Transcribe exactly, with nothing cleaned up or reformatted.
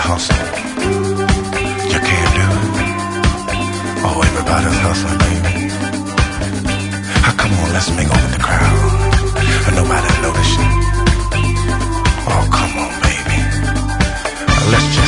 hustle. You can't do it. Oh, everybody's hustling, baby. Ah, come on, let's mingle with the crowd. And nobody notice you. Oh, come on, baby. Let's just